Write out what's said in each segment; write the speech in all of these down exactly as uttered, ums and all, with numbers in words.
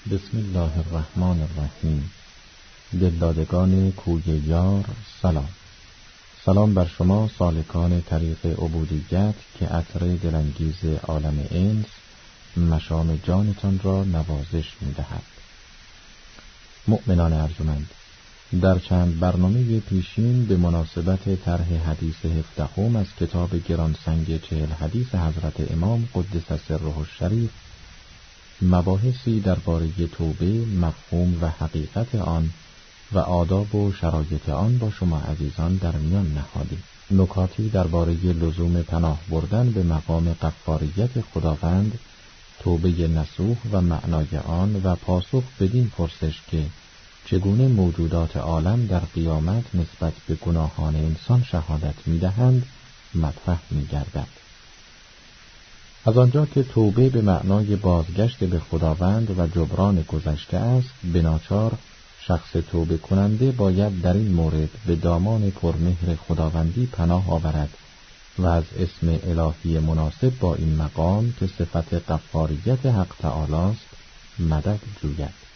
بسم الله الرحمن الرحیم. دلدادگان کوی یار سلام. سلام بر شما سالکان طریق عبودیت که عطر دلانگیز عالم انس مشام جانتان را نوازش می‌دهد. مؤمنان ارجمند، در چند برنامه پیشین به مناسبت طرح حدیث هفدهم از کتاب گرانسنگ چهل حدیث حضرت امام قدس سره الشریف مباحثی درباره توبه، مفهوم و حقیقت آن و آداب و شرایط آن با شما عزیزان در میان نهادیم. نکاتی درباره لزوم پناه بردن به مقام غفاریت خداوند، توبه نصوح و معنای آن و پاسخ بدین پرسش که چگونه موجودات عالم در قیامت نسبت به گناهان انسان شهادت می‌دهند مطرح می‌گردد. از آنجا که توبه به معنای بازگشت به خداوند و جبران گذشته است، به ناچار شخص توبه کننده باید در این مورد به دامان پرمهر خداوندی پناه آورد و از اسم الهی مناسب با این مقام که صفت غفاریت حق تعالی است مدد جوید.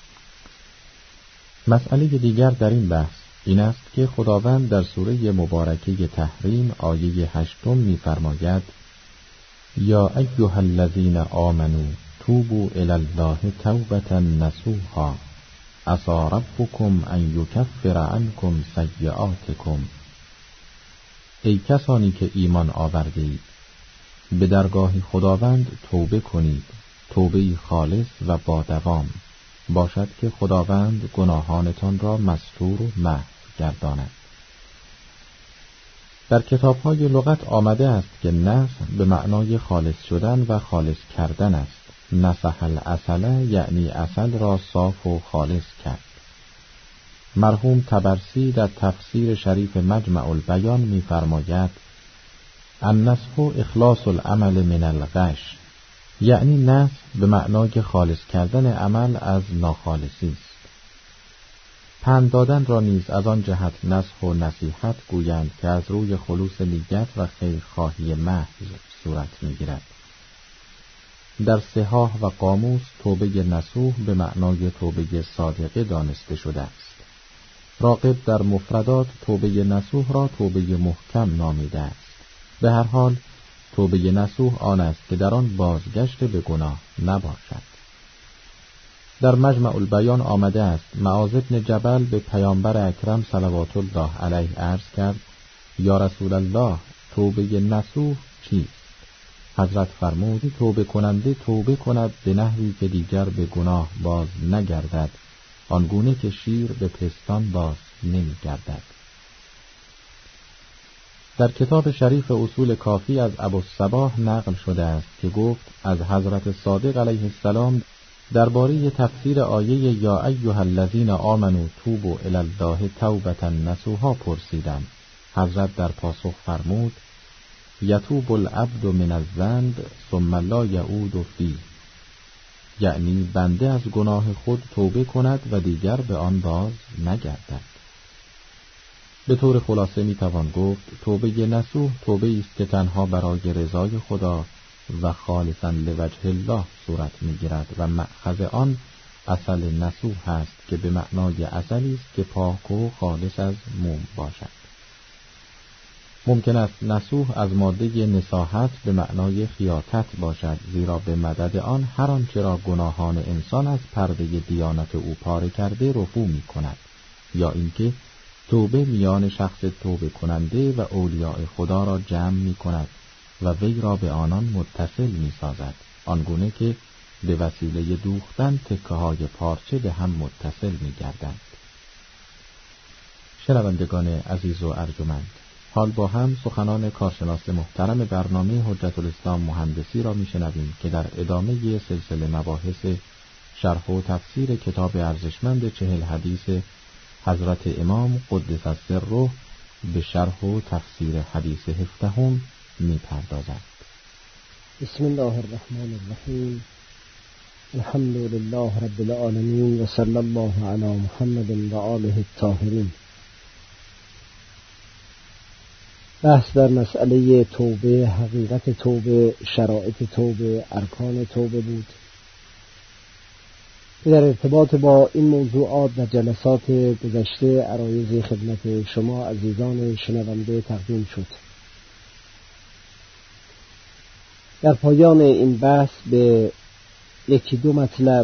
مسئله دیگر در این بحث این است که خداوند در سوره مبارکه تحریم آیه هشتم می‌فرماید: یا ایها الذین آمنوا توبوا الی الله توبة نصوحا عسی ربکم ان یکفر عنکم سیئاتکم. ای کسانی که ایمان آورده اید، به درگاه خداوند توبه کنید، توبه خالص و با دوام، باشد که خداوند گناهانتان را مستور و محو گرداند. در کتاب‌های لغت آمده است که نصح به معنای خالص شدن و خالص کردن است. نصح العسل یعنی عسل را صاف و خالص کرد. مرحوم طبرسی در تفسیر شریف مجمع البیان می‌فرماید: النصح اخلاص العمل من الغش، یعنی نصح به معنای خالص کردن عمل از ناخالصی است. پند دادن را نیز از آن جهت نصح و نصیحت گویند که از روی خلوص نیت و خیرخواهی محض صورت می‌گیرد. در صحاح و قاموس توبه نصوح به معنای توبه صادقه دانسته شده است. راغب در مفردات توبه نصوح را توبه محکم نامیده است. به هر حال توبه نصوح آن است که در آن بازگشت به گناه نباشد. در مجمع البیان آمده است معاذ بن جبل به پیامبر اکرم صلوات الله علیه عرض کرد: یا رسول الله، توبه نصوح چیست؟ حضرت فرمود: توبه کننده توبه کند به نحوی که دیگر به گناه باز نگردد، آنگونه که شیر به پستان باز نمی گردد. در کتاب شریف اصول کافی از ابوالصباح نقل شده است که گفت از حضرت صادق علیه السلام درباره تفسیر آیه یا ایها الذین آمنوا توبوا الی الله توبة نصوحا پرسیدم. حضرت در پاسخ فرمود: یتوب العبد من الذنب ثم لا یعود فیه، یعنی بنده از گناه خود توبه کند و دیگر به آن باز نگردد. به طور خلاصه می توان گفت توبه نصوح توبه است که تنها برای رضای خدا و خالصا لوجه الله صورت می گیرد و مأخذ آن عسل نصوح هست که به معنای عسلی است که پاک و خالص از موم باشد. ممکن است نصوح از ماده نصاحت به معنای خیاطت باشد، زیرا به مدد آن هر آنچه را گناهان انسان از پرده دیانت او پاره کرده رفو می کند، یا اینکه توبه میان شخص توبه کننده و اولیاء خدا را جمع می کند و وی را به آنان متصل می سازد، آنگونه که به وسیله دوختن تکه های پارچه به هم متصل می گردند. شنوندگان عزیز و ارجمند، حال با هم سخنان کارشناس محترم برنامه حجت الاسلام مهندسی را می شنویم که در ادامه سلسله مباحث شرح و تفسیر کتاب ارزشمند چهل حدیث حضرت امام قدس سره به شرح و تفسیر حدیث هفدهم می پردازد. بسم الله الرحمن الرحیم. الحمد لله رب العالمین و صلی الله علی محمد و آله الطاهرین. بحث در مسئله توبه، حقیقت توبه، شرایط توبه، ارکان توبه بود. در ارتباط با این موضوعات در جلسات گذشته عرایض خدمت شما عزیزان شنونده تقدیم شد. در پایان این بحث به یکی دو مطلب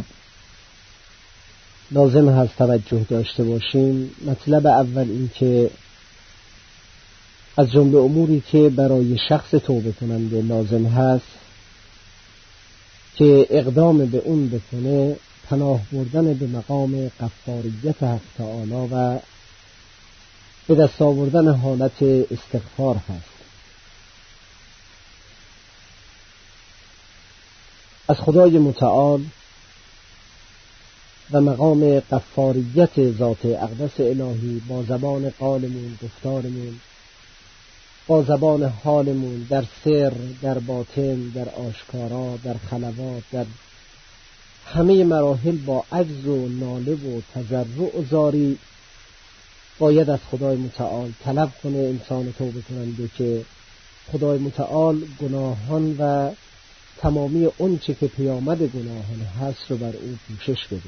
لازم هست توجه داشته باشیم. مطلب اول این که از جمله اموری که برای شخص توبه کننده لازم هست که اقدام به اون بکنه پناه بردن به مقام غفاریت حق تعالی و به دست آوردن حالت استغفار هست. از خدای متعال و مقام غفاریت ذات اقدس الهی با زبان قالمون، گفتارمون، با زبان حالمون، در سر، در باطن، در آشکارا، در خلوات، در همه مراحل با عجز و ناله و تضرع و زاری باید از خدای متعال طلب کنه انسان توبه کننده که خدای متعال گناهان و تمامی اون چه که پیامد گناهان هست رو بر او پوشش بده.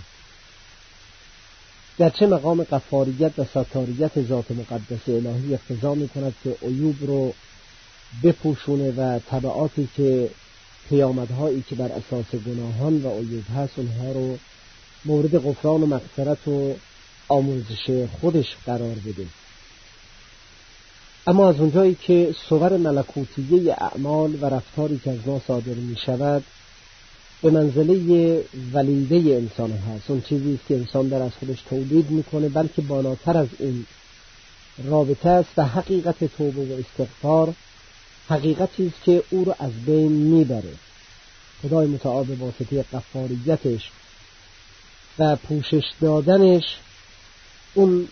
گرچه مقام غفاریت و ستاریت ذات مقدس الهی اقتضا می کند که عیوب رو بپوشونه و تبعاتی که پیامدهایی که بر اساس گناهان و عیوب هست اونها رو مورد غفران و مغفرت و آمرزش خودش قرار بده. اما از اونجایی که صور ملکوتیه اعمال و رفتاری که از ما صادر می شود به منزله ولیده انسان هست، اون چیزی که انسان در از خودش تولید میکنه، بلکه بالاتر از این رابطه است و حقیقت توبه و استغفار حقیقتی است که او رو از بین میبره. خدای متعال به واسطه غفاریتش و پوشش دادنش اون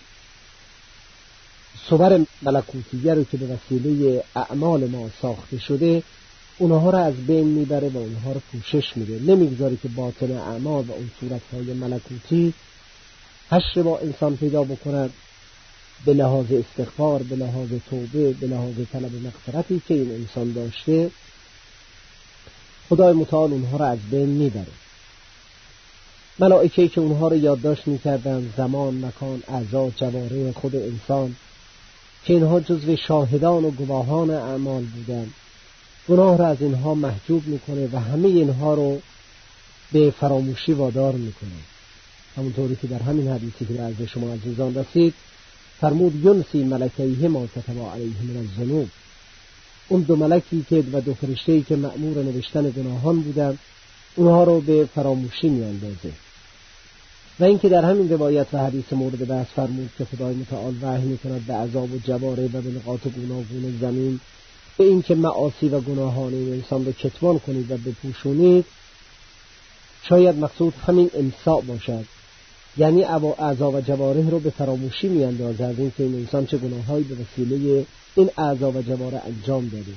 صور ملکوتیه رو که به وسیله اعمال ما ساخته شده اونها رو از بین میبره و اونها رو پوشش میده، نمیگذاره که باطن اعمال و اون صورتهای ملکوتی حشر با انسان پیدا بکند به لحاظ استغفار، به لحاظ توبه، به لحاظ طلب مغفرتی که این انسان داشته. خدای متعال اونها رو از بین میبره. ملائکه‌ای که اونها رو یادداشت میکردن، زمان، مکان، اعضا، جواره خود انسان که اینها جزو شاهدان و گواهان اعمال بودن، گناه را از اینها محجوب میکنه و همه اینها رو به فراموشی وادار میکنه. همونطوری که در همین حدیثی که در شما عزیزان رسید فرمود ینسی ملکیه ما کتب علیه من الذنوب، اون دو ملکی که و دو فرشته‌ای که مأمور نوشتن گناهان بودن اونها رو به فراموشی میاندازه. و اینکه در همین روایت و حدیث مورد بحث فرمود که خدای متعال وحی میکند به عذاب و جواره و به نقاط گوناگون زمین به این که معاصی و گناهان این انسان رو کتمان کنید و بپوشونید، شاید مقصود همین امساء باشد، یعنی اعضا و جواره رو به فراموشی میاندازد از این که این انسان چه گناهایی به وسیله این اعضا و جواره انجام داده،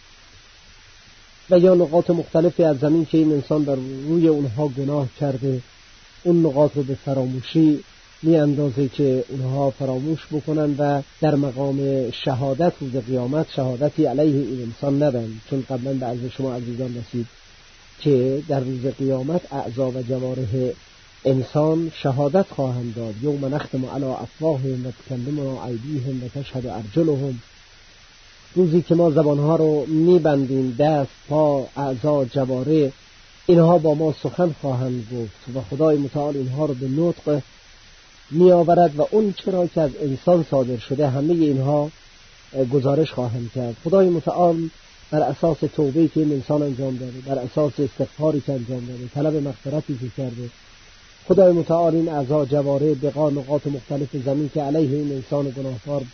و یا نقاط مختلفی از زمین که این انسان در روی اونها گناه کرده اون نقاط رو به فراموشی می اندازه که اونها فراموش بکنن و در مقام شهادت روز قیامت شهادتی علیه این انسان ندن، چون قبلا به عرض شما عزیزان رسید که در روز قیامت اعضا و جواره انسان شهادت خواهند داد. یوم نختم علی افواههم و تکلمنا ایدیهم و تشهد ارجلهم، روزی که ما زبانها رو میبندیم، دست، پا، اعضا، جواره اینها با ما سخن خواهند گفت و خدای متعال اینها رو به نطق می آورد و اون چرا که از انسان صادر شده همه اینها گزارش خواهند کرد. خدای متعال بر اساس توبه‌ای که این انسان انجام داده، بر اساس استغفاری که انجام داده، طلب مغفرتی که کرده، خدای متعال این اعضا جواره بقا نقاط مختلف زمین که علیه این انسان گناهکار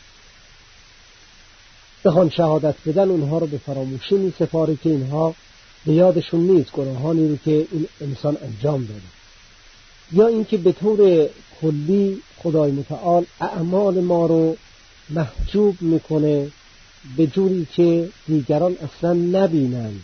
بخوان شهادت بدن اونها رو به فراموشی می سپاره که اینها به یادشون نیست گناهانی رو که این انسان انجام داده. یا اینکه به طور کلی خدای متعال اعمال ما رو محجوب میکنه به جوری که دیگران اصلا نبینند.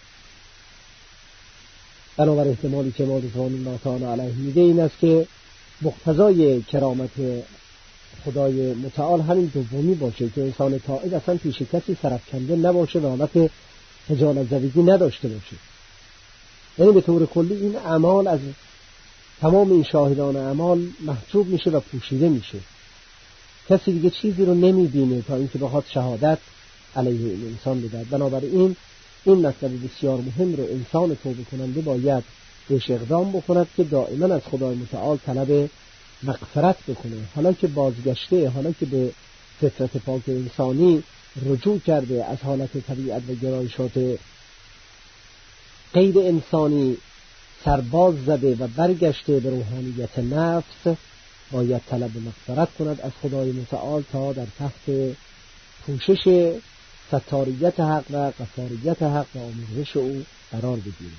بنابر احتمالی که ما رضوان الله تعالی علیه میده این است که مقتضای کرامت خدای متعال همین دومی باشه که انسان تائب اصلا پیش کسی سرفکنده نباشه و حالت خجالت زدگی نداشته باشه. یعنی به طور کلی این اعمال از تمام این شاهدان اعمال محجوب میشه و پوشیده میشه. کسی دیگه چیزی رو نمیبینه تا اینکه بخواد شهادت علیه این انسان بده. بنابراین این مطلب بسیار مهم رو انسان توبه کننده باید بهش اقدام بکند که دائما از خدای متعال طلب مغفرت بکنه. حالا که بازگشته، حالا که به فطرت پاک انسانی رجوع کرده، از حالت طبیعت و گرایشات غیر انسانی سرباز زده و برگشته به روحانیت نفس، باید طلب مغفرت کند از خدای متعال تا در تحت پوشش ستاریت حق و غفاریت حق و آمرزش او قرار بگیرد.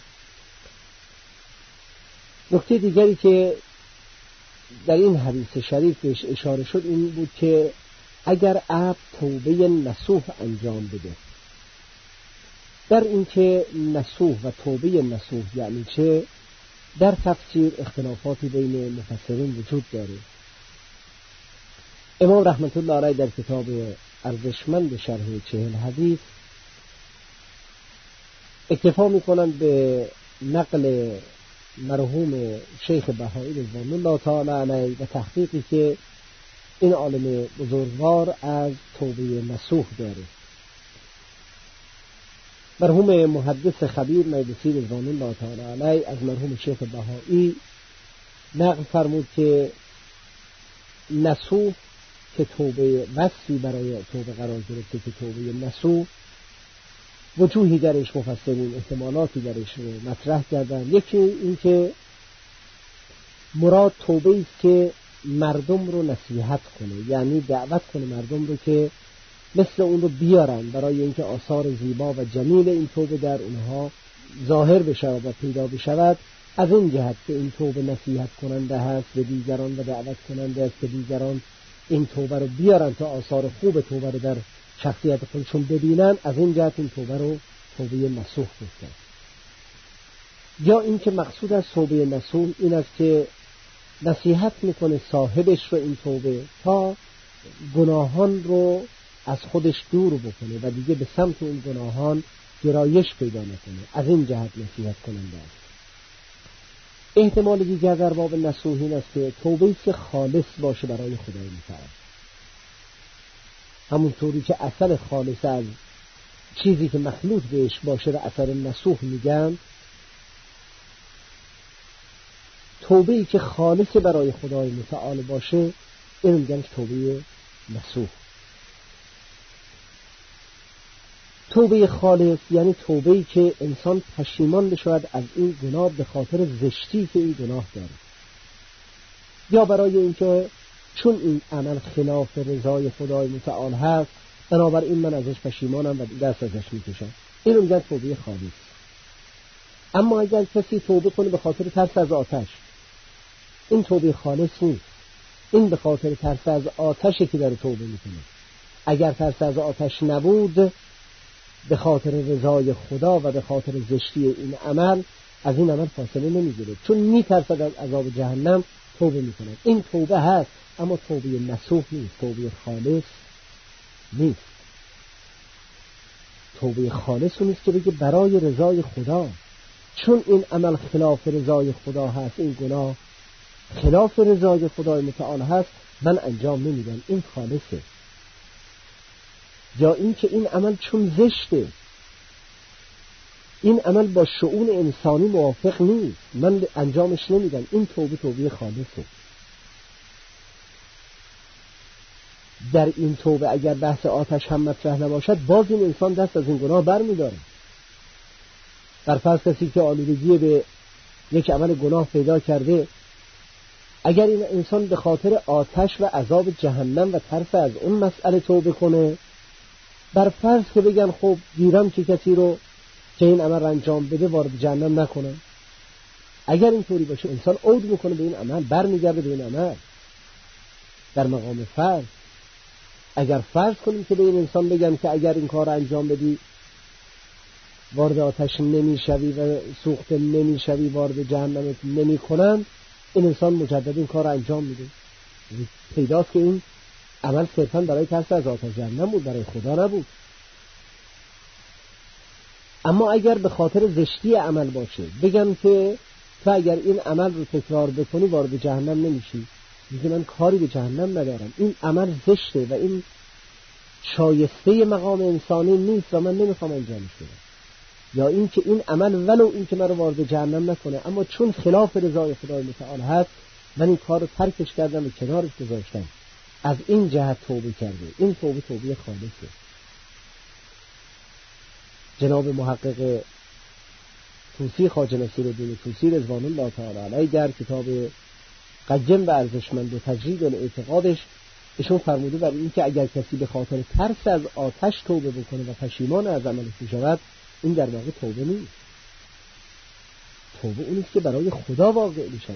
نکته دیگری که در این حدیث شریف بهش اشاره شد این بود که اگر عبد توبه نصوح انجام بده، در این که نصوح و توبه نصوح یعنی چه، در تفسیر اختلافاتی بین مفسرین وجود داره. امام رحمت الله علیه در کتاب ارزشمند شرح چهل حدیث اکتفا میکنند به نقل مرحوم شیخ بهایی رضوان الله تعالی علیه و تحقیقی که این عالم بزرگوار از توبه نصوح داره. مرحوم محدث خبیر مجلسی رضوان الله تعالی علیه از مرحوم شیخ بهایی نقل فرمود که نصوح که توبه وصفی برای توبه قرار گرفته که توبه نصوح وجوهی درش مفسرین احتمالاتی درش رو مطرح کردن. یکی این که مراد توبه است که مردم رو نصیحت کنه، یعنی دعوت کنه مردم رو که مثل اون رو بیارن برای اینکه آثار زیبا و جمیل این توبه در اونها ظاهر بشه و پیدا بشود. از این جهت که این توبه نصیحت کننده هست به دیگران و دعوت کننده است که دیگران این توبه رو بیارن تا آثار خوب توبه رو در شخصیت خودشون ببینن، از این جهت این توبه رو توبه نصوح گفتن. یا این که مقصود از توبه نصوح این است که نصیحت میکنه صاحبش رو این توبه تا گناهان رو از خودش دور بکنه و دیگه به سمت اون گناهان گرایش پیدا نکنه. از این جهت نصیحت کننده است. احتمال دیگر در باب نصوح این است که توبه‌ای که خالص باشه برای خدای متعال، همونطوری که اصل خالص از چیزی که مخلوط بهش باشه و اثر نصوح میگن، توبه‌ای که خالص برای خدای متعال باشه این میگن توبه نصوح. توبه خالص یعنی توبه‌ای که انسان پشیمان بشود از این گناه به خاطر زشتی که این گناه داره، یا برای اینکه چون این عمل خلاف رضای خدای متعال هست بنابراین من ازش پشیمانم و دست ازش میکشم. این رو میگن توبه خالص. اما اگر کسی توبه کنه به خاطر ترس از آتش، این توبه خالص نیست. این به خاطر ترس از آتشی که داره توبه میکنه. اگر ترس از آتش نبود، به خاطر رضای خدا و به خاطر زشتی این عمل از این عمل فاصله نمیگیره، چون میترسد از عذاب جهنم توبه میکنه. این توبه هست اما توبه نصوح نیست، توبه خالص نیست. توبه خالص نیست که بگه برای رضای خدا، چون این عمل خلاف رضای خدا هست، این گناه خلاف رضای خدای متعال هست، من انجام نمیدم، این خالصه. یا این که این عمل چون زشته، این عمل با شؤون انسانی موافق نیست، من انجامش نمیدم، این توبه توبه خالصه. در این توبه اگر بحث آتش هم مطرح نباشد، باز این انسان دست از این گناه بر می‌داره. در فرض کسی که آلودگی به یک عمل گناه پیدا کرده، اگر این انسان به خاطر آتش و عذاب جهنم و ترس از اون مسئله توبه کنه، بر فرض که بگن خب گیرم که کسی رو که این عمل انجام بده وارد جهنم نکنه، اگر اینطوری باشه انسان عود میکنه به این عمل، برمیگرده به این عمل. در مقام فرض اگر فرض کنیم که به این انسان بگن که اگر این کار انجام بدی وارد آتش نمیشوی و سوخته نمیشوی، وارد جهنم نمیکنن، این انسان مجدد این کار انجام میده. پیداست که این عمل صرفاً برای ترس از آتش جهنم بود، برای خدا نبود. اما اگر به خاطر زشتی عمل باشه، بگن که تو اگر این عمل رو تکرار بکنی وارد جهنم نمیشی. میگه من کاری به جهنم ندارم، این عمل زشته و این شایسته مقام انسانی نیست و من نمیخوام انجامش بدم. یا این که این عمل ولو این که من رو وارد جهنم نکنه اما چون خلاف رضای خدای متعال هست من این کار رو ترکش کردم و کنارش گذاشتم. از این جهت توبه کرده. این توبه توبه خالصه. جناب محقق طوسی خواجه نصیرالدین طوسی رضوان الله تعالی علیه در کتاب قیم و ارزشمند و تجرید الاعتقادش ایشون فرموده بر این که اگر کسی به خاطر ترس از آتش توبه بکنه و پشیمان از عملش شود این در واقع توبه نیست. توبه اونیست که برای خدا واقع میشه.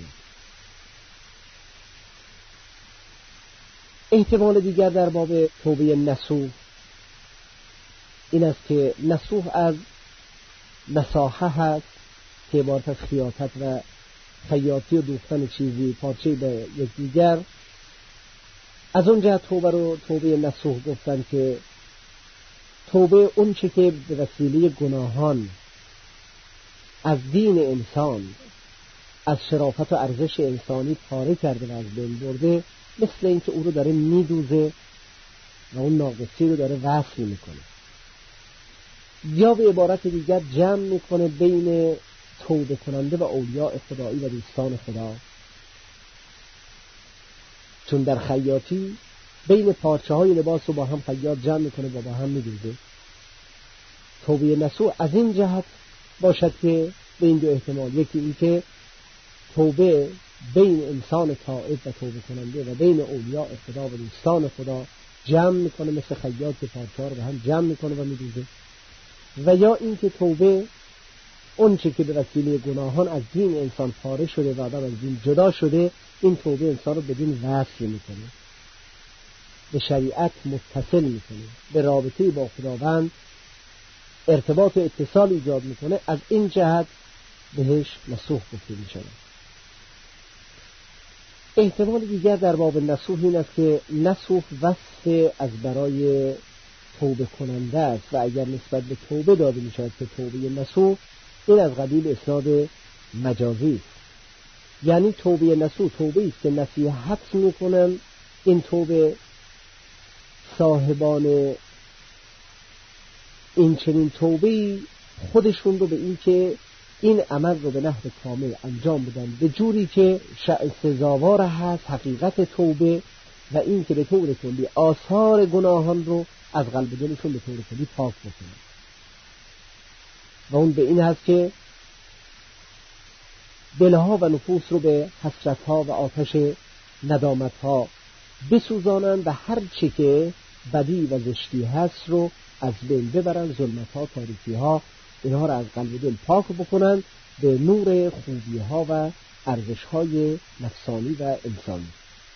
احتمال دیگر در باب توبه نصوح این است که نصوح از نصاحه هست که عبارت از خیاطت و خیاطی و دوختن چیزی پارچه به یکدیگر. از اون جهت توبه رو توبه نصوح گفتن که توبه اون چه که به وسیله گناهان از دین انسان، از شرافت و ارزش انسانی پاره کرده و از بین برده، مثل اینکه او رو داره میدوزه و اون ناقصی رو داره وصل میکنه. یا به عبارت دیگر جمع میکنه بین توبه کننده و اولیاء خدایی و دوستان خدا. چون در خیاطی بین پارچه های لباس رو با هم خیاط جمع میکنه و با هم میدوزه. توبه نصوح از این جهت باشد که به این دو احتمال، یکی این که توبه بین انسان تائب و توبه کننده و بین اولیاء خدا و دوستان خدا جمع میکنه مثل خیاط که پارچه رو به هم جمع میکنه و میدوزه. و یا این که توبه اون چه که به وسیله گناهان از دین انسان پاره شده و آدم از دین جدا شده، این توبه انسان رو به دین وصل میکنه، به شریعت متصل میکنه، به رابطه با خداوند ارتباط و اتصال ایجاد میکنه. از این جهت بهش نصوح گفته میشه. احتمال دیگر در باب نصوح این است که نصوح وصف از برای توبه کننده است و اگر نسبت به توبه داده میشود که توبه نصوح، این از قبیل اسناد مجازی است. یعنی توبه نصوح توبه است که نصیحت میکنن این توبه صاحبان این چنین توبه خودشون رو به این که این عمل رو به نحو کامل انجام بدن به جوری که سزاوار هست حقیقت توبه و این که به طور کلی آثار گناهان رو از قلب دلشون به طور کلی پاک بکنن. و اون به این هست که دلها و نفوس رو به حسرتها و آتش ندامتها بسوزانن و هر چی که بدی و زشتی هست رو از بین ببرن، ظلمتها، تاریکیها، اینها رو از قلب دل پاک بکنن به نور خوبیها و ارزشهای نفسانی و انسانی.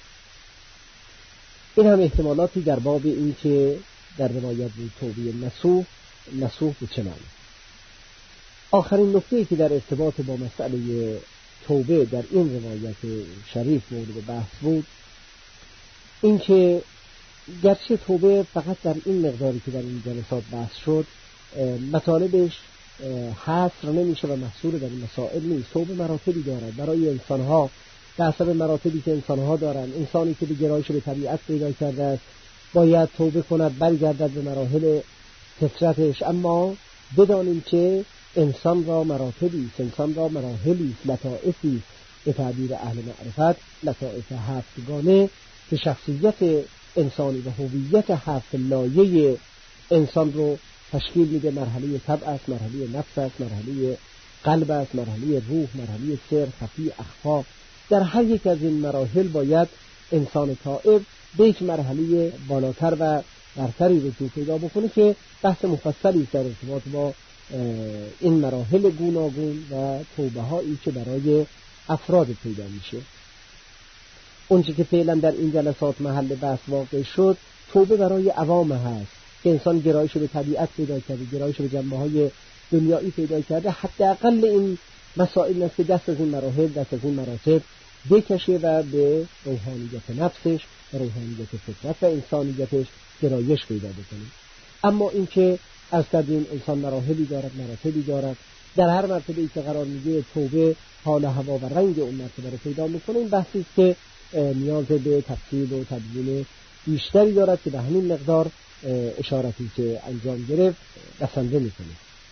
این هم احتمالاتی در باب این که در روایت بود توبه نصوح، نصوح به چه معنی. آخرین نکته‌ای که در ارتباط با مسئله توبه در این روایت شریف مورد بحث بود این که گرچه توبه فقط در این مقداری که در این جلسات بحث شد مطالبش حصر نمیشه و محصور در این مسائل نیست. توبه مراتبی دارد برای انسانها به حسب مراتبی که انسانها دارند. انسانی که به گرایش به طبیعت پیدا کرده است باید توبه کند، برگردد به مراحل فطرتش. اما بدانیم که انسان را مراتبی است، انسان را مراحلی است، لطائفی به تعبیر اهل معرفت لطائف هفتگانه که شخصیت انسانی و هویت هفت لایه انسان رو تشکیل میده. مرحله طبع است، مرحله نفس است، مرحله قلب است، مرحله روح، مرحله سر، خفی، اخفا. در هر یک از این مراحل باید انسان تائب به یک مرحله بالاتر و برتری رجوع پیدا بکنه که بحث مفصلی در ارتباط با این مراحل گوناگون و توبه هایی که برای افراد پیدا میشه. اونچه که فعلا در این جلسات محل بحث واقع شد توبه برای عوام هست که انسان گرایش به طبیعت پیدا کرده، گرایش به جنبه های دنیایی پیدا کرده. حداقل این مسائل است که دست از این مراحل، دست از این مراتب بکشه و به روحانیت نفسش و روحانیت فطرت و انسانیتش گرایش پیدا بکنه. اما این که از کردیم انسان مراحلی دارد، مراتبی دارد در هر مرتبه‌ای که قرار میگیره توبه حال هوا و رنگ اون مرتبه رو پیدا میکنه. این بحثی است که نیاز به تفصیل و تبیین بیشتری دارد که به همین مقدار اشارتی که انجام گرفت بسنده میکنه.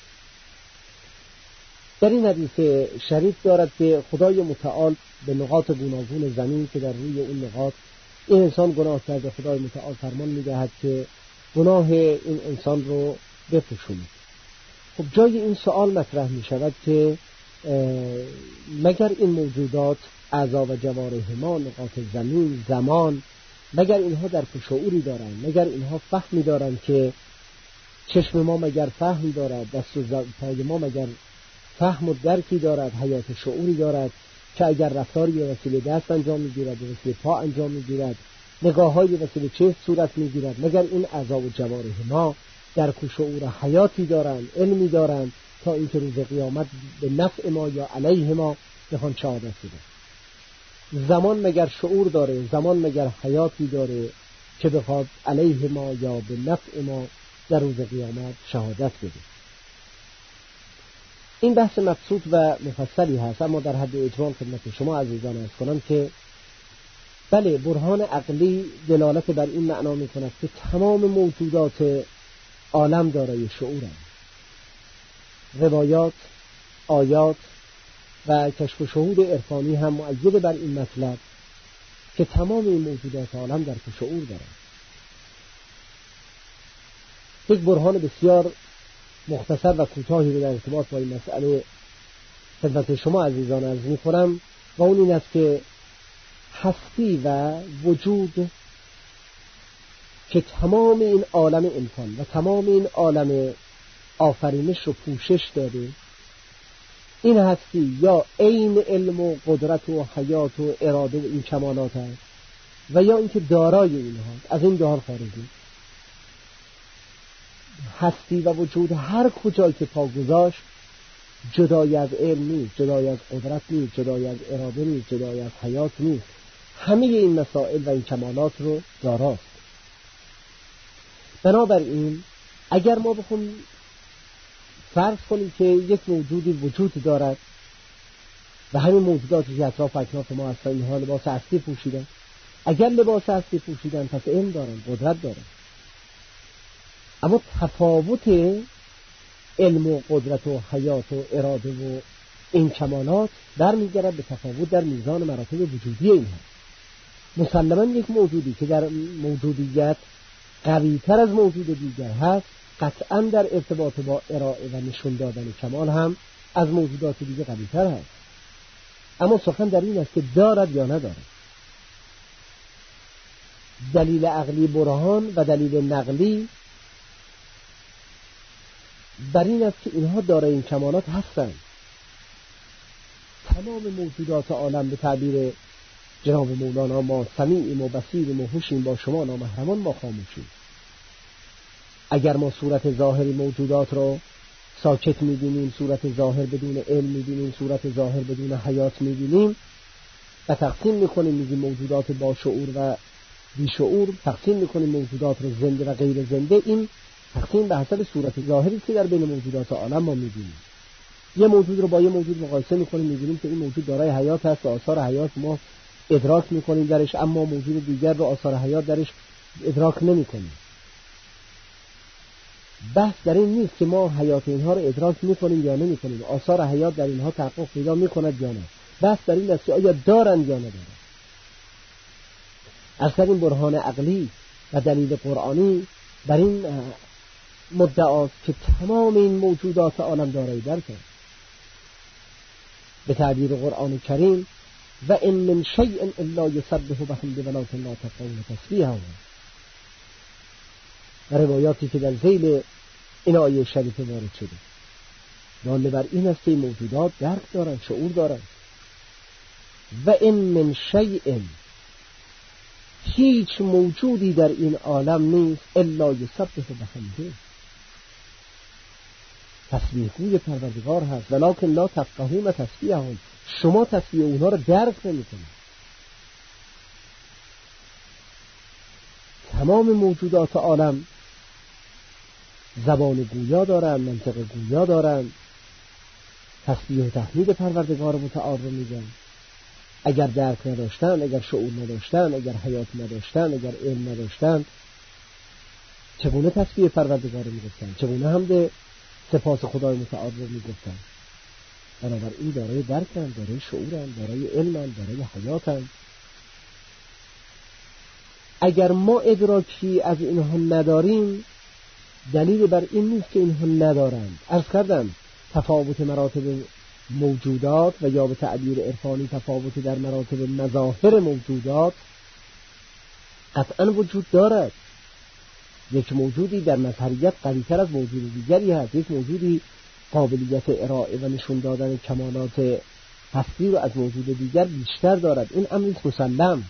در این حدیث شریف دارد که خدای متعال به نقاط گوناگون زمین که در روی اون نقاط این انسان گناه کرده، خدای متعال فرمان میدهد که گناه این انسان رو بپوشونید. خب جای این سوال مطرح می شود که مگر این موجودات اعضا و جوارح ما، نقاط زمین، زمان، مگر اینها در شعوری دارند؟ مگر اینها فهمی دارند که چشم ما مگر فهم دارد؟ دست و پای ما مگر فهم و درکی دارد؟ حیات شعوری دارد که اگر رفتاری به وسیله دست انجام میگیرد، به وسیله پا انجام میگیرد، نگاه‌هایی به وسیله چشم صورت میگیرد، مگر این اعضا و جوارح ما در شعور حیاتی دارند، علمی دارند تا اینکه روز قیامت به نفع ما یا علیه ما بخوان شهادت بدن؟ زمان مگر شعور داره؟ زمان مگر حیاتی داره که بخواد علیه ما یا به نفع ما در روز قیامت شهادت بده؟ این بحث مبسوط و مفصلی هست، اما در حد اجمال خدمت شما عزیزان عرض کنم که بله، برهان عقلی دلالت بر این معنا می کند که تمام موجودات عالم دارای شعورند. روایات، آیات و کشف و شهود عرفانی هم مؤید بر این مطلب که تمام این موجودات عالم در شعور دارند. یک برهان بسیار مختصر و کوتاهی رو در ارتباط با این مسئله خدمت شما عزیزان عرض می‌کنم و اون این است که هستی و وجود که تمام این عالم امکان و تمام این عالم آفرینش رو پوشش داده، این هستی یا عین علم و قدرت و حیات و اراده و این کمالات هست و یا اینکه دارای اینها، از این دو حال خارجی. هستی و وجود هر کجایی که پا گذاشت جدای از علم نیست، جدای از قدرت نیست، جدای از اراده نیست، جدای از حیات نیست، همه این مسائل و این کمالات رو داراست. بنابراین اگر ما بخوام فرض کنیم که یک موجودی وجود دارد و همین موجوداتی که اطراف اکناف ما هستن اینها لباس هستی پوشیدن، اگر لباس هستی پوشیدن پس علم دارن، قدرت دارن، اما تفاوت علم و قدرت و حیات و اراده و این کمالات برمیگرد به تفاوت در میزان مراتب وجودی اینها. مسلماً یک موجودی که در موجودیت قوی تر از موجود دیگر هست قطعاً در ارتباط با ارائه و نشون دادن کمال هم از موجودات دیگر قوی تر هست. اما سخن در این است که دارد یا ندارد. دلیل عقلی برهان و دلیل نقلی بر این است که اینها دارای این کمالات هستند. تمام موجودات عالم به تعبیر جناب مولانا ما سمیعیم و بصیریم و هوشیم، با شما نامحرمان ما خاموشیم. اگر ما صورت ظاهری موجودات رو ساکت می‌بینیم، صورت ظاهر بدون علم می‌بینیم، صورت ظاهر بدون حیات می‌بینیم و تقسیم می‌کنیم، میگیم موجودات با شعور و بی شعور، تقسیم می‌کنیم موجودات رو زنده و غیر زنده، این تقسیم به حسب صورت ظاهری که در بین موجودات عالم ما می‌بینیم. یه موجود رو با یه موجود مقایسه می‌کنیم، می‌بینیم که این موجود دارای حیات هست و آثار حیات ما ادراک می‌کنیم درش، اما موجود دیگر رو آثار حیات درش ادراک نمی‌کنیم. بحث در این نیست که ما حیات اینها رو ادراک می‌کنیم یا نمی‌کنیم، آثار حیات در اینها تحقق پیدا می‌کند یا نه. بحث در این است که آیا دارند یا ندارند. از این برهان عقلی و دلیل قرآنی بر این مدعاست که تمام این موجودات عالم دارای درک است. به تعبیر قرآن کریم و ان من شیء الا یسبح بحمده ولکن لا تفقهون تسبیحه. و روایاتی که در ذیل این آیه شریفه وارد شده دال بر این است که این موجودات درک دارند، شعور دارند. و ان من شیء، هیچ موجودی در این عالم نیست الا یسبح بحمده، تسبیح گوی پروردگار هست، ولکن لا تفقهون تسبیحهم، شما تسبیح اونها رو درک نمی‌کنید. تمام موجودات عالم زبان گویا دارند، منطق گویا دارند، تسبیح و تحمید پروردگار متعال رو میگن. اگر درک نداشتن، اگر شعور نداشتن، اگر حیات نداشتن، اگر علم نداشتن، چگونه تسبیح پروردگار رو میگفتن؟ چگونه حمد سپاس خدای متعال رو میگفتن؟ بنابراین دارای درکن، دارای شعورن، دارای علمن، دارای حیاتن. اگر ما ادراکی از اینها نداریم، دلیل بر این نیست که اینها ندارند. عرض کردم تفاوت مراتب موجودات و یا به تعبیر عرفانی تفاوت در مراتب مظاهر موجودات قطعا وجود دارد. یک موجودی در مظهریت قوی‌تر از موجود دیگری هست، یک موجودی قابلیت ارائه و نشون دادن کمالات هستی رو از موجود دیگر بیشتر دارد. این امر مسلم.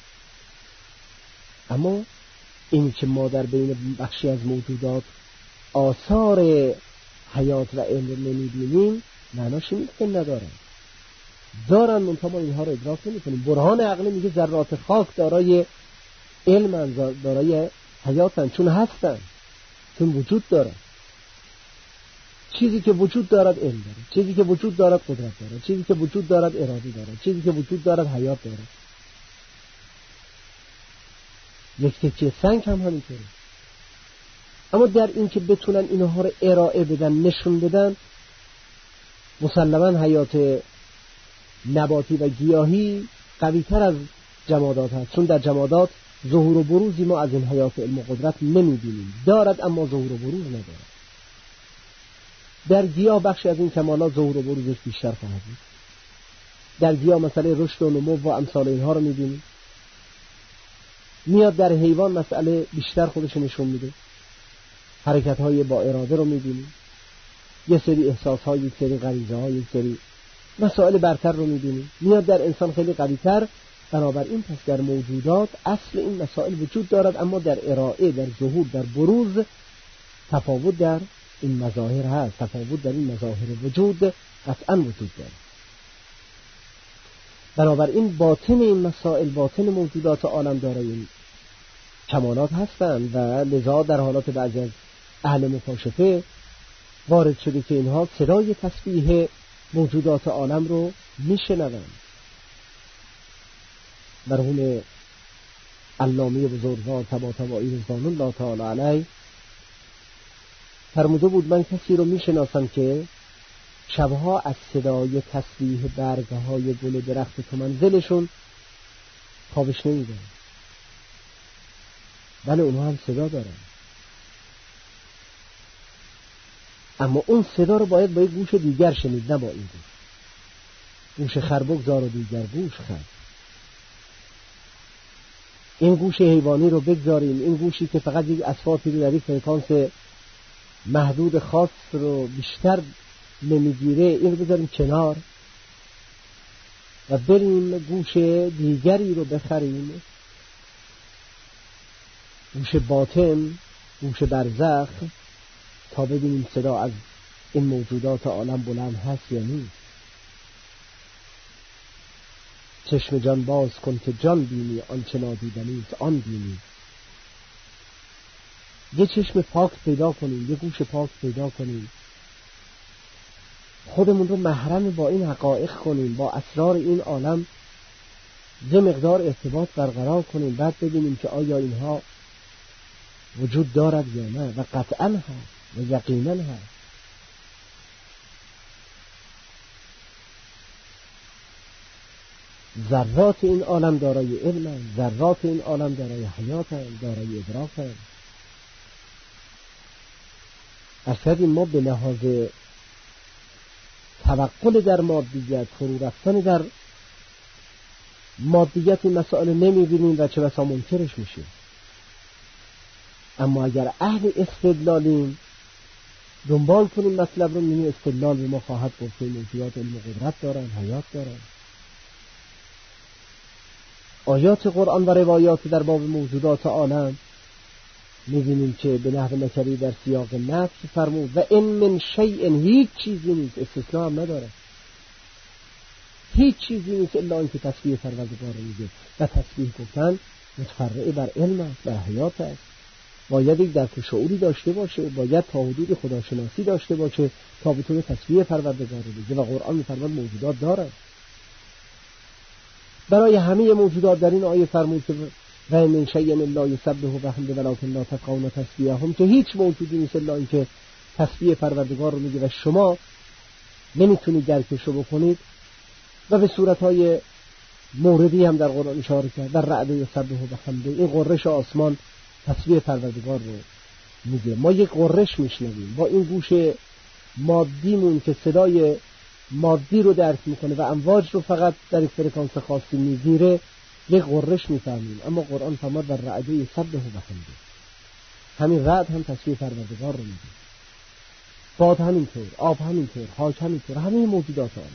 اما این که ما در بین بخشی از موجودات آثار حیات و علم نمی‌بینیم معناش نیست که ندارن. دارن، منتها ما اینها رو ادراک نمی‌کنیم. برهان عقلی میگه ذرات خاک دارای علم، دارای حیاتن، چون هستن، چون وجود دارن. چیزی که وجود دارد علم دارد، چیزی که وجود دارد قدرت دارد، چیزی که وجود دارد اراده دارد، چیزی که وجود دارد حیات دارد. یک تکه سنگ هم همینطوره. اما در این که بتونن اینها رو ارائه بدن، نشون بدن، مسلماً حیات نباتی و گیاهی قوی‌تر از جمادات هست، چون در جمادات ظهور و بروزی ما از این حیات علم و قدرت نمی‌بینیم. دارد اما ظهور و بروز ندارد. در گیاه بخشی از این کمالات ظهور و بروزش بیشتر خواهد بود. در گیاه مسئله رشد و نمو و امثال اینها رو می‌بینیم. میاد در حیوان مسئله بیشتر خودش نشون میده، حرکت‌های با اراده رو می‌بینیم، یه سری احساس‌ها، یک سری غریزه‌ها، یک سری مسائل برتر رو می‌بینیم. میاد در انسان خیلی قوی‌تر. بنابراین پس در موجودات اصل این مسائل وجود دارد، اما در ارائه، در ظهور، در بروز تفاوت در این مظاهر هست. تفاوت در این مظاهر وجود قطعاً وجود دارد. بنابراین باطن این مسائل، باطن موجودات عالم دارای این کمالات هستند و لذا در حالات بعضی از اهل مکاشفه وارد شده که اینها صدای تسبیح موجودات عالم رو میشنوند. مرحوم علامه بزرگوار طباطبایی رضوان الله تعالی علیه فرموده بود من کسی رو میشناسم که شبها از صدای تسبیح برگهای گل درخت تو منزلشون خوابش نمیده. بله اونها هم صدا دارن، اما اون صدا رو باید با یک گوش دیگر شنید، نه با این گوش. گوش خر بگذار و دیگر گوش خر. این گوش حیوانی رو بگذاریم، این گوشی که فقط یک اصواتی رو در یک فرکانس محدود خاص رو بیشتر نمیگیره، این رو بذاریم کنار و بریم گوش دیگری رو بخریم، گوش باطن، گوش برزخ، تا ببینیم صدا از این موجودات عالم بلند هست یا نیست. چشم جان باز کن که جان بینی، آنچه نادیدنی است آن بینی. یه چشم پاک پیدا کنیم، یه گوش پاک پیدا کنیم، خودمون رو محرم با این حقایق کنیم، با اسرار این عالم یه مقدار ارتباط برقرار کنیم، بعد ببینیم که آیا اینها وجود دارد یا نه. و قطعاً هست و یقیناً هست. ذرات این عالم دارای علم، ذرات این عالم دارای حیات، دارای ادراک. اصلا ما به لحاظ توقل در مادیت، فرو رفتن در مادیت این مسائل نمی‌بینیم و چه بسا منکرش میشه. اما اگر اهل استدلالیم، دنبال کنیم مطلب رو، می‌بینیم استدلال به ما خواهد گفت موجودات علم و قدرت دارن، حیات دارن. آیات قرآن و روایات در باب موجودات عالم می‌بینیم که به نحو نکری در سیاق نفی فرمود و ان من شیء، هیچ چیزی نیست، استثناء هم نداره، هیچ چیزی نیست الا اینکه تسبیح پروردگار میگه. و تسبیح گفتن متفرع بر علم است، بر حیات است. باید یک درک شعوری داشته باشه، باید تا حدود خداشناسی داشته باشه تا بتونه تسبیح پروردگار رو بگه. و قرآن می‌فرماد موجودات دارد. برای همه موجودات در این آیه فرمود که و من شیء الا یسبح بحمده ولکن لا تفقهون تسبیحهم، که هیچ موجودی نیست الا اینکه تسبیح پروردگار رو میگه و شما نمیتونید درکش رو بکنید. و به صورتهای موردی هم در قرآن اشاره کرد، در رعد یسبح بحمده، این قررش آسمان تسبیح پروردگار رو میگه. ما یک قررش میشنویم با این گوش مادیمون که صدای مادی رو درک میکنه و امواج رو فقط در یک فرکانس خاصی میگیره، یک قررش میفهمیم. اما قرآن فرمود در رعد یسبح بحمده، همین رعد هم تسبیح پروردگار رو میگه، باد همینطور، آب همینطور، خاک همینطور، همه موجودات عالم،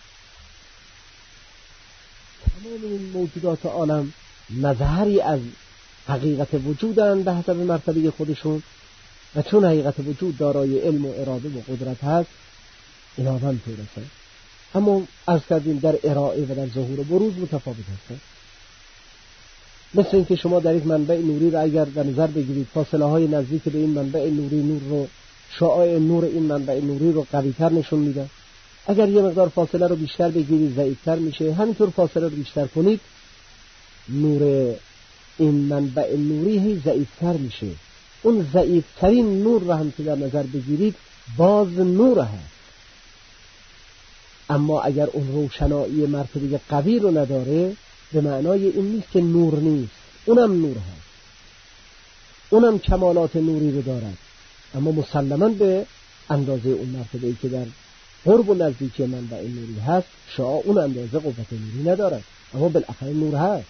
تمام این موجودات عالم مظهری از حقیقت وجودن به حسب مرتبه خودشون، و چون حقیقت وجود دارای علم و اراده و قدرت هست، اینا هم طور هستن. اما عرض کردیم در ارائه و در ظهور و بروز متفاوت هستن. مثل اینکه شما در یک منبع نوری رو اگر در نظر بگیرید، فاصله های نزدیک به این منبع نوری نور رو، شعاع نور این منبع نوری رو قوی‌تر نشون میده. اگر یه مقدار فاصله رو بیشتر بگیرید ضعیف‌تر میشه. همینطور فاصله رو بیشتر کنید نور این منبع نوری هی ضعیف‌تر میشه. اون ضعیف‌ترین نور رو هم که در نظر بگیرید باز نور هست. اما اگر اون روشنایی مرتبه قوی رو نداره، به معنای این نیست که نور نیست، اونم نور هست، اونم کمالات نوری رو دارد، اما مسلماً به اندازه اون مرتبه‌ای که در قرب و نزدیکی منبع نوری هست، شعاع اون اندازه قوت نوری ندارد، اما بالاخره نور هست.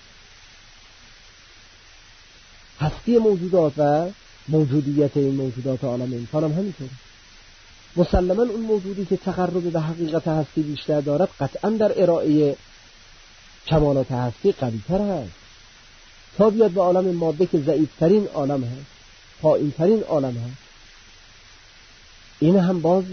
هستی موجودات و موجودیت این موجودات عالم انسان هم همینطور. مسلماً اون موجودی که تقرب به حقیقت هستی بیشتر دارد قطعاً در ارائه کمالات هستی قوی‌تر هست، تا بیاد به عالم ماده که ضعیف‌ترین عالم هست، پایین‌ترین عالم هست. این هم باز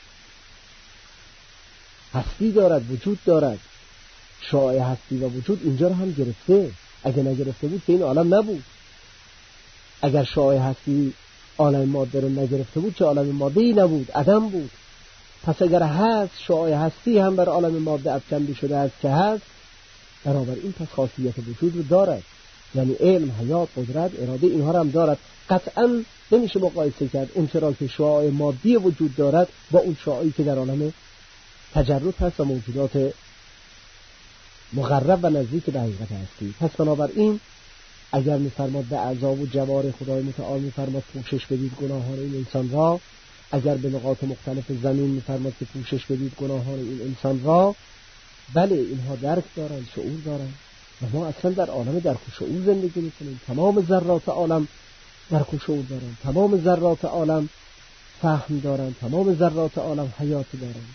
هستی دارد، وجود دارد، شعاع هستی و وجود اینجا رو هم گرفته. اگه نگرفته بود که این عالم نبود. اگر شعاع هستی عالم ماده رو نگرفته بود چه عالم ماده‌ای نبود، عدم بود. پس اگر هست شعاع هستی هم بر عالم ماده افکنده شده است که هست، بنابراین پس خاصیت وجود رو دارد، یعنی علم، حیات، قدرت، اراده، اینها رو هم دارد. قطعاً نمیشه مقایسه کرد اون چرا که شعاع مادی وجود دارد با اون شعاعی که در عالم تجرد هست و موجودات مقرب و نزدیک به حقیقت هستی. پس بنابراین اگر می‌فرماد به اعضا و جوارح خدای متعال می‌فرماد پوشش بدید گناهان این انسان را، اگر به نقاط مختلف زمین می‌فرماد که پوشش بدید گناهان این انسان را، بله اینها درک دارند، شعور دارند، و ما اصلا در عالم درک و شعور زندگی می‌کنیم. تمام ذرات عالم درک و شعور دارند، تمام ذرات عالم فهم دارند، تمام ذرات عالم حیات دارند.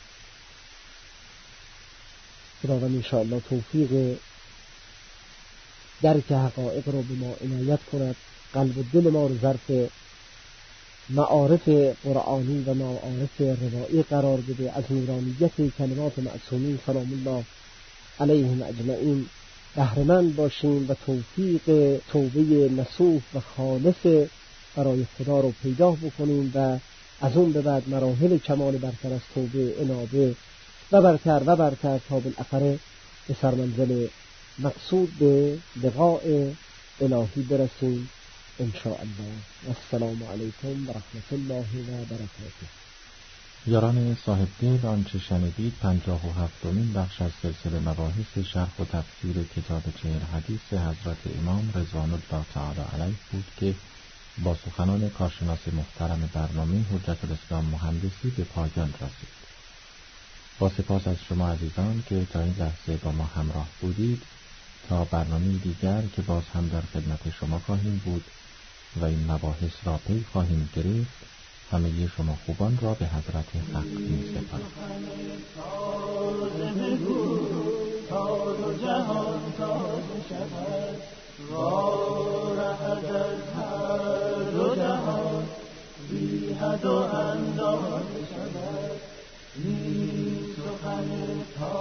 خداوند انشاءالله توفیق درک حقایق رو به ما عنایت کند، قلب و دل ما رو ظرف معارف قرآنی و معارف روایی قرار بده، از نورانیت کلمات معصومین سلام الله علیهم اجمعین بهره‌مند باشیم و توفیق توبه نصوح و خالص برای خدا رو پیدا بکنیم و از اون به بعد مراحل کمال برتر از توبه، انابه و برتر و برتر تا بالاخره به سرمنزل مقصود به لقاء الهی برسیم ان شاء الله. السلام علیکم و رحمت الله و برکاته. یاران صاحب دل، آنچه شنیدید پنجاه و هفتمین بخش از سلسله مباحث شرح و تفسیر کتاب چهل حدیث حضرت امام رضوان الله تعالی علیه بود که با سخنان کارشناس محترم برنامه حجت الاسلام مهندسی به پایان رسید. با سپاس از شما عزیزان که تا این لحظه با ما همراه بودید. تا برنامه دیگر که باز هم در خدمت شما خواهیم بود و این مباحث را پی خواهیم گرفت، همه شما خوبان را به حضرت حق می‌سپارم.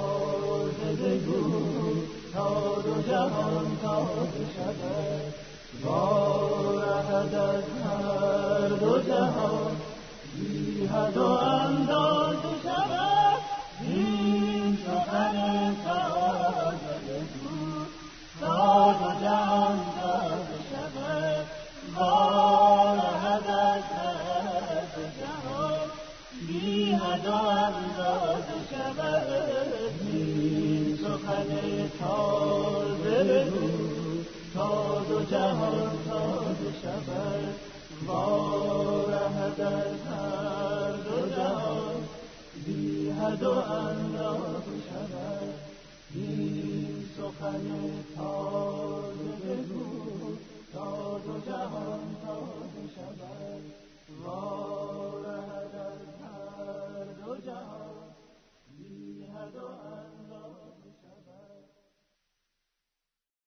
تا دو جهان تازه شود، وارهد از هر دو جهان بی حد و اندازه شود این سخن تازه بود تا دو جهان تازه شود وارهد از هر دو جهان بی حد و اندازه شود این سخن تازه بود تا دو جهان تازه شود وارهد از هر دو جهان بی حد و اندازه شود این سخن تازه بود تا دو جهان